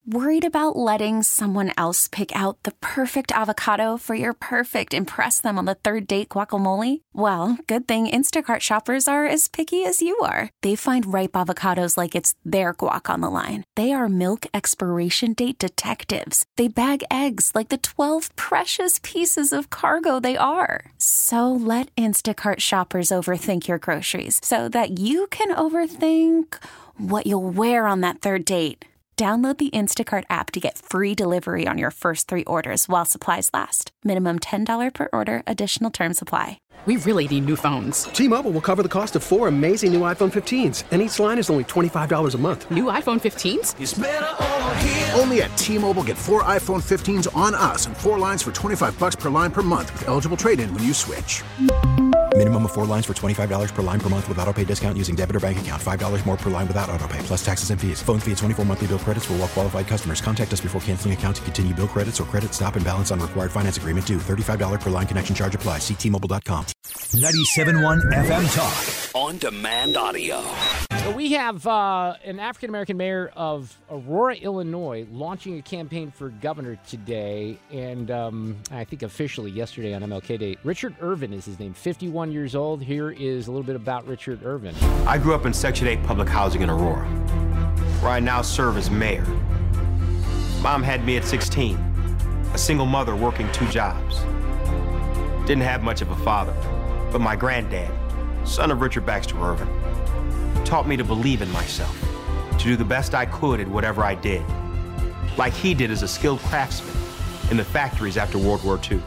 Worried about letting someone else pick out the perfect avocado for your perfect impress them on the third date guacamole? Well, good thing Instacart shoppers are as picky as you are. They find ripe avocados like it's their guac on the line. They are milk expiration date detectives. They bag eggs like the 12 precious pieces of cargo they are. So let Instacart shoppers overthink your groceries so that you can overthink what you'll wear on that third date. Download the Instacart app to get free delivery on your first 3 orders while supplies last. Minimum $10 per order. Additional terms apply. We really need new phones. T-Mobile will cover the cost of 4 amazing new iPhone 15s, and each line is only $25 a month. New iPhone 15s? It's better over here. Only at T-Mobile, get 4 iPhone 15s on us and 4 lines for $25 per line per month with eligible trade-in when you switch. Minimum of 4 lines for $25 per line per month with autopay discount using debit or bank account. $5 more per line without autopay, plus taxes and fees. Phone fee at 24 monthly bill credits for well-qualified customers. Contact us before canceling account to continue bill credits or credit stop and balance on required finance agreement due. $35 per line connection charge applies. See T-Mobile.com. 97.1 FM Talk. On demand audio. So we have an African-American mayor of Aurora, Illinois, launching a campaign for governor today, and I think officially yesterday on MLK Day. Richard Irvin is his name, 51 years old. Here is a little bit about Richard Irvin. I grew up in Section 8 public housing in Aurora, where I now serve as mayor. Mom had me at 16, a single mother working 2 jobs. Didn't have much of a father, but my granddad, son of Richard Baxter Irvin, taught me to believe in myself, to do the best I could at whatever I did, like he did as a skilled craftsman in the factories after World War II.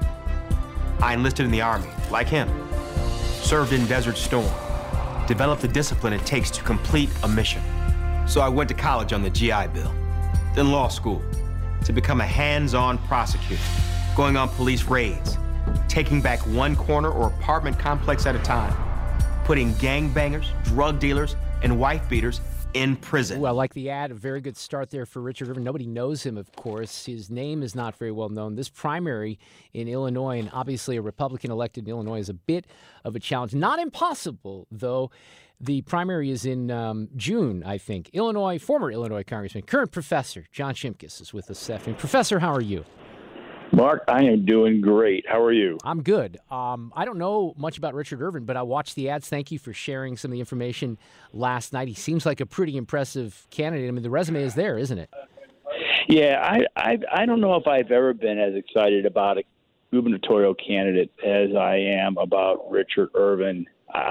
I enlisted in the Army, like him, served in Desert Storm, developed the discipline it takes to complete a mission. So I went to college on the GI Bill, then law school, to become a hands-on prosecutor, going on police raids, taking back one corner or apartment complex at a time, putting gangbangers, drug dealers, and wife beaters in prison. Well, like the ad, a very good start there for Richard Irvin. Nobody knows him, of course. His name is not very well known. This primary in Illinois, and obviously a Republican elected in Illinois, is a bit of a challenge. Not impossible, though. The primary is in June, I think. Former Illinois Congressman, current professor, John Shimkus is with us this afternoon. Professor, how are you? Mark, I am doing great. How are you? I'm good. I don't know much about Richard Irvin, but I watched the ads. Thank you for sharing some of the information last night. He seems like a pretty impressive candidate. I mean, the resume is there, isn't it? Yeah, I don't know if I've ever been as excited about a gubernatorial candidate as I am about Richard Irvin.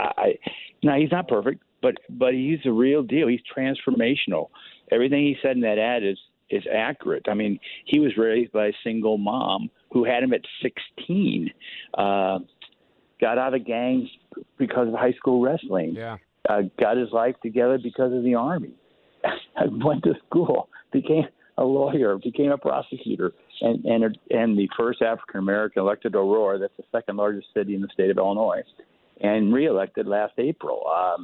Now, he's not perfect, but he's the real deal. He's transformational. Everything he said in that ad is accurate. I mean, he was raised by a single mom who had him at 16, got out of gangs because of high school wrestling, got his life together because of the Army, went to school, became a lawyer, became a prosecutor, and the first African-American elected to Aurora. That's the second largest city in the state of Illinois, and reelected last April.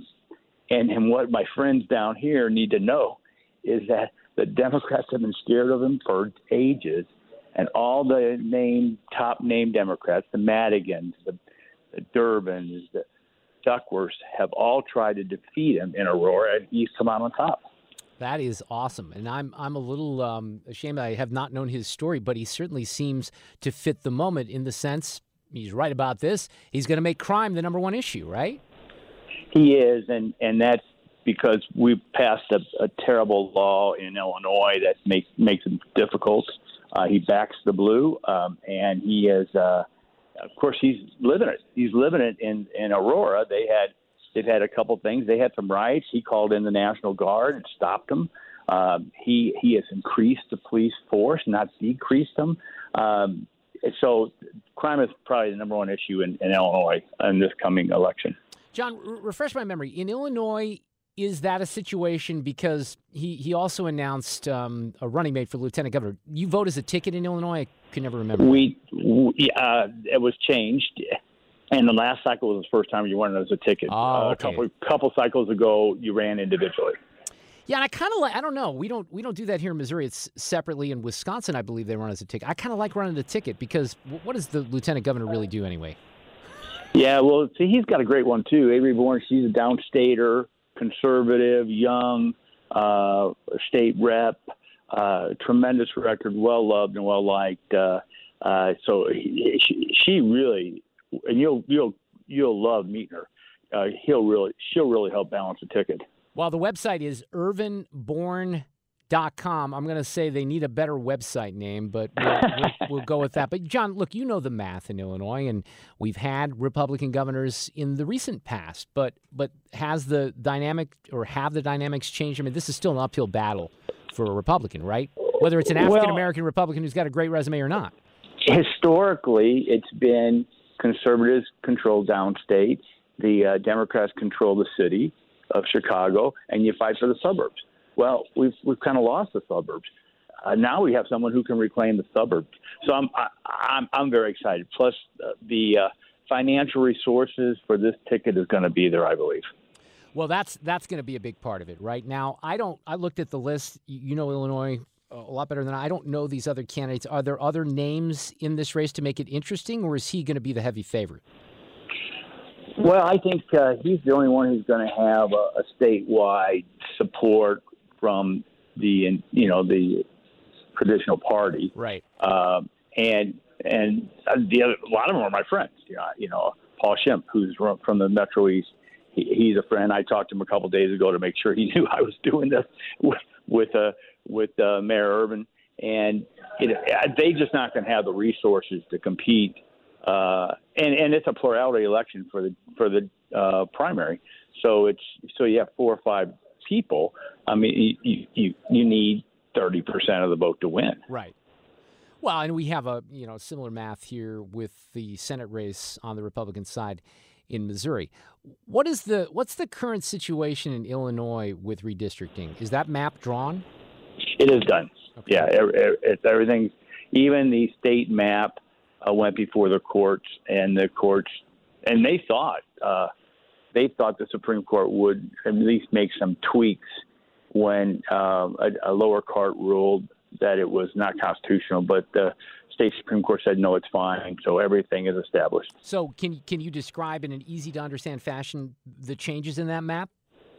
And what my friends down here need to know is that the Democrats have been scared of him for ages, and all the top name Democrats, the Madigans, the Durbins, the Duckworths, have all tried to defeat him in Aurora, and he's come out on top. That is awesome, and I'm a little ashamed I have not known his story, but he certainly seems to fit the moment in the sense, he's right about this, he's going to make crime the number one issue, right? He is, and that's because we've passed a terrible law in Illinois that makes it difficult. He backs the blue, and he is, of course, he's living it. He's living it in Aurora. They've had a couple things. They had some riots. He called in the National Guard and stopped them. He has increased the police force, not decreased them. So crime is probably the number one issue in Illinois in this coming election. John, refresh my memory. In Illinois, is that a situation because he also announced a running mate for lieutenant governor? You vote as a ticket in Illinois? I can never remember. It was changed, and the last cycle was the first time you went as a ticket. Okay. A couple cycles ago, you ran individually. Yeah, and I kind of like. I don't know. We don't do that here in Missouri. It's separately in Wisconsin. I believe they run as a ticket. I kind of like running the ticket because what does the lieutenant governor really do anyway? Yeah, well, see, he's got a great one too. Avery Bourne, she's a downstater, conservative, young state rep. tremendous record, well loved and well liked. So she really, and you'll love meeting her. She'll really help balance the ticket. Well, the website is irvinborn.com. I'm going to say they need a better website name, but we'll go with that. But, John, look, you know the math in Illinois, and we've had Republican governors in the recent past. But have the dynamics changed? I mean, this is still an uphill battle for a Republican, right? Whether it's an African-American Republican who's got a great resume or not. Historically, it's been conservatives control downstate. The Democrats control the city of Chicago, and you fight for the suburbs. Well, we've kind of lost the suburbs. Now we have someone who can reclaim the suburbs. So I'm very excited. Plus, the financial resources for this ticket is going to be there, I believe. Well, that's going to be a big part of it. Right now, I looked at the list. You know Illinois a lot better than I don't know these other candidates. Are there other names in this race to make it interesting, or is he going to be the heavy favorite? Well, I think he's the only one who's going to have a statewide support from the traditional party, right? And the other, a lot of them are my friends. Paul Schimpf, who's from the Metro East. He's a friend. I talked to him a couple of days ago to make sure he knew I was doing this with Mayor Irvin, and they just not going to have the resources to compete. And it's a plurality election for the primary, so you have 4 or 5 people. I mean, you need 30% of the vote to win. Right. Well, and we have a similar math here with the Senate race on the Republican side in Missouri. What's the current situation in Illinois with redistricting? Is that map drawn? It is done. Okay. Yeah, it's everything. Even the state map went before the courts, and they thought the Supreme Court would at least make some tweaks when a lower court ruled that it was not constitutional, but the state Supreme Court said no, it's fine. So everything is established. So can you describe in an easy to understand fashion the changes in that map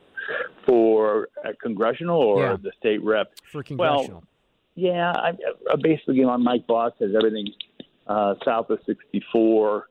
for congressional or the state rep? For congressional. Well, yeah, basically, Mike Boss says everything south of 64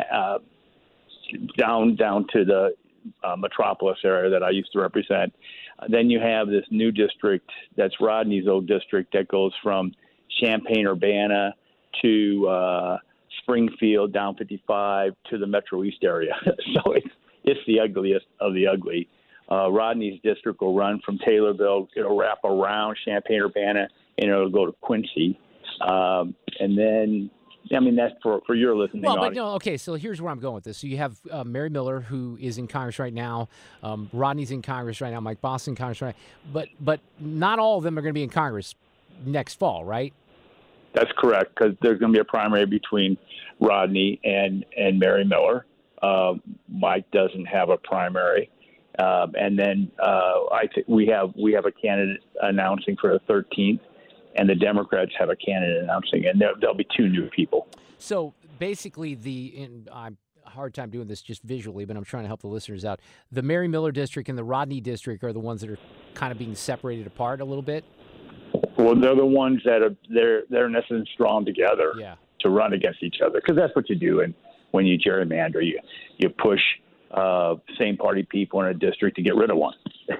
down to the metropolis area that I used to represent. Then you have this new district that's Rodney's old district that goes from Champaign-Urbana to Springfield down 55 to the Metro East area. So it's the ugliest of the ugly. Rodney's district will run from Taylorville. It'll wrap around Champaign-Urbana, and it'll go to Quincy. And then, I mean, that's for your listening audience. But no, okay, so here's where I'm going with this. So you have Mary Miller, who is in Congress right now. Rodney's in Congress right now. Mike Boss in Congress right now. But not all of them are going to be in Congress next fall, right? That's correct, because there's going to be a primary between Rodney and Mary Miller. Mike doesn't have a primary. And then I think we have a candidate announcing for the 13th. And the Democrats have a candidate announcing, and there'll be 2 new people. So basically, I'm a hard time doing this just visually, but I'm trying to help the listeners out. The Mary Miller district and the Rodney district are the ones that are kind of being separated apart a little bit. Well, they're the ones that are they're in essence drawn together to run against each other, because that's what you do. And when you gerrymander, you push same party people in a district to get rid of one.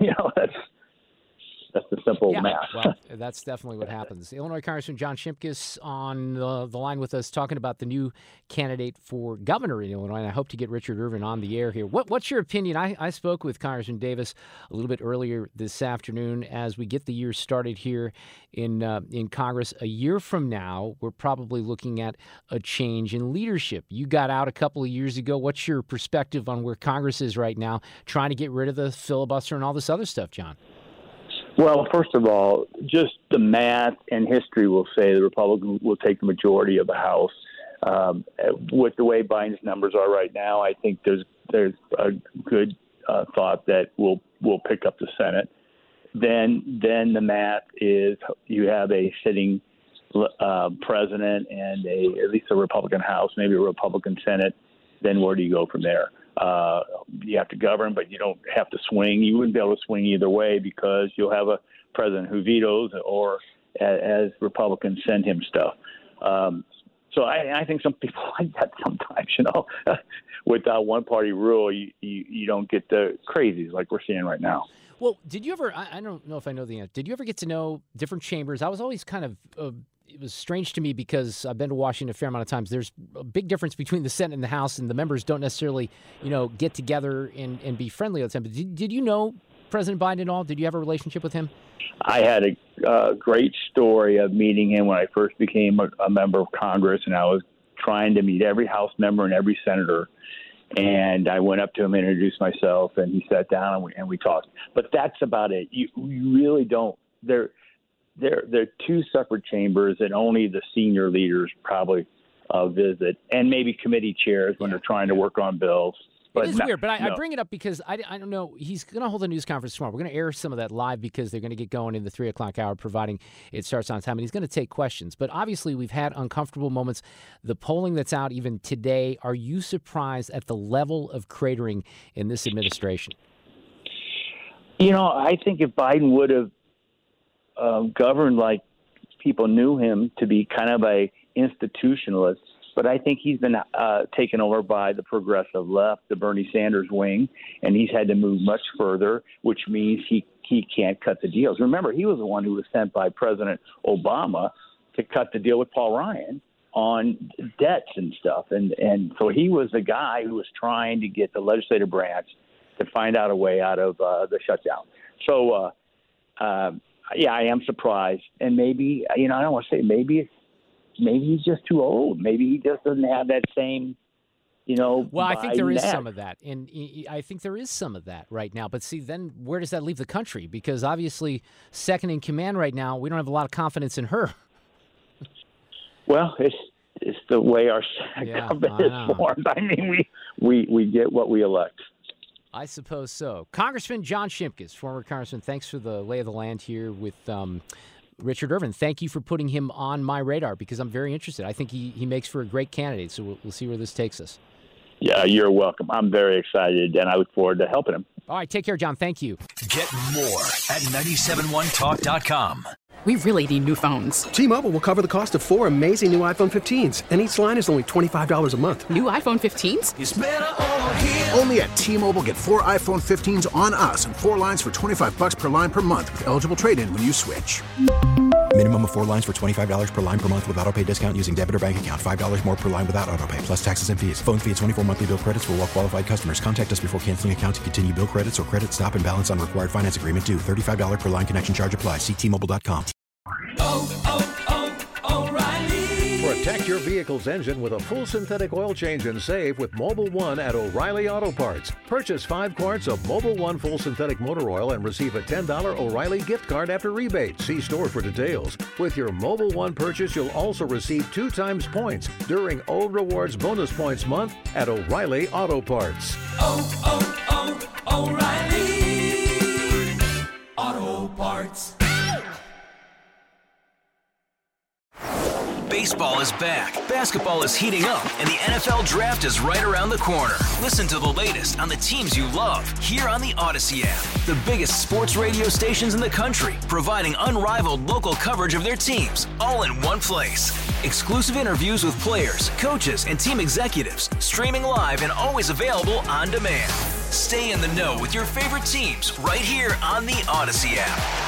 That's the simple math. Well, that's definitely what happens. Illinois Congressman John Shimkus on the line with us talking about the new candidate for governor in Illinois, and I hope to get Richard Irvin on the air here. What's your opinion? I spoke with Congressman Davis a little bit earlier this afternoon as we get the year started here in Congress. A year from now, we're probably looking at a change in leadership. You got out a couple of years ago. What's your perspective on where Congress is right now, trying to get rid of the filibuster and all this other stuff, John? Well, first of all, just the math and history will say the Republicans will take the majority of the House. With the way Biden's numbers are right now, I think there's a good thought that we'll pick up the Senate. Then the math is you have a sitting president and at least a Republican House, maybe a Republican Senate. Then where do you go from there? You have to govern, but you don't have to swing. You wouldn't be able to swing either way because you'll have a president who vetoes or as Republicans send him stuff. So I think some people like that sometimes, without one-party rule, you don't get the crazies like we're seeing right now. Well, did you ever, I don't know if I know the answer, did you ever get to know different chambers? I was always kind of, it was strange to me because I've been to Washington a fair amount of times. There's a big difference between the Senate and the House, and the members don't necessarily, get together and be friendly all the time. But did you know President Biden at all? Did you have a relationship with him? I had a great story of meeting him when I first became a member of Congress, and I was trying to meet every House member and every senator. And I went up to him and introduced myself, and he sat down and we talked. But that's about it. You really don't. They're two separate chambers, and only the senior leaders probably visit, and maybe committee chairs when they're trying to work on bills. It is weird, but I bring it up because I don't know. He's going to hold a news conference tomorrow. We're going to air some of that live because they're going to get going in the 3 o'clock hour, providing it starts on time. And he's going to take questions. But obviously, we've had uncomfortable moments. The polling that's out even today, are you surprised at the level of cratering in this administration? I think if Biden would have governed like people knew him to be kind of a institutionalist, but I think he's been taken over by the progressive left, the Bernie Sanders wing, and he's had to move much further, which means he can't cut the deals. Remember, he was the one who was sent by President Obama to cut the deal with Paul Ryan on debts and stuff. And so he was the guy who was trying to get the legislative branch to find out a way out of the shutdown. So, I am surprised. And maybe, I don't want to say maybe he's just too old. Maybe he just doesn't have that same, Well, I think there is knack. some of that. And I think there is some of that right now. But see, then where does that leave the country? Because obviously second in command right now, we don't have a lot of confidence in her. Well, it's the way our government is formed. I mean, we get what we elect. I suppose so. Congressman John Shimkus, former congressman, thanks for the lay of the land here with Richard Irvin. Thank you for putting him on my radar because I'm very interested. I think he makes for a great candidate, so we'll see where this takes us. Yeah, you're welcome. I'm very excited, and I look forward to helping him. All right, take care, John. Thank you. Get more at 971talk.com. We really need new phones. T-Mobile will cover the cost of 4 amazing new iPhone 15s, and each line is only $25 a month. New iPhone 15s? It's better over here. Only at T-Mobile, get 4 iPhone 15s on us and 4 lines for $25 per line per month with eligible trade-in when you switch. Minimum of 4 lines for $25 per line per month with auto-pay discount using debit or bank account. $5 more per line without auto-pay, plus taxes and fees. Phone fee at 24 monthly bill credits for well-qualified customers. Contact us before canceling account to continue bill credits or credit stop and balance on required finance agreement due. $35 per line connection charge applies. See T-Mobile.com. O'Reilly. Protect your vehicle's engine with a full synthetic oil change and save with Mobil 1 at O'Reilly Auto Parts. Purchase 5 quarts of Mobil 1 full synthetic motor oil and receive a $10 O'Reilly gift card after rebate. See store for details. With your Mobil 1 purchase, you'll also receive 2 times points during O Rewards Bonus Points Month at O'Reilly Auto Parts. O'Reilly Auto Parts. Baseball is back, basketball is heating up, and the NFL Draft is right around the corner. Listen to the latest on the teams you love here on the Odyssey app. The biggest sports radio stations in the country, providing unrivaled local coverage of their teams, all in one place. Exclusive interviews with players, coaches, and team executives, streaming live and always available on demand. Stay in the know with your favorite teams right here on the Odyssey app.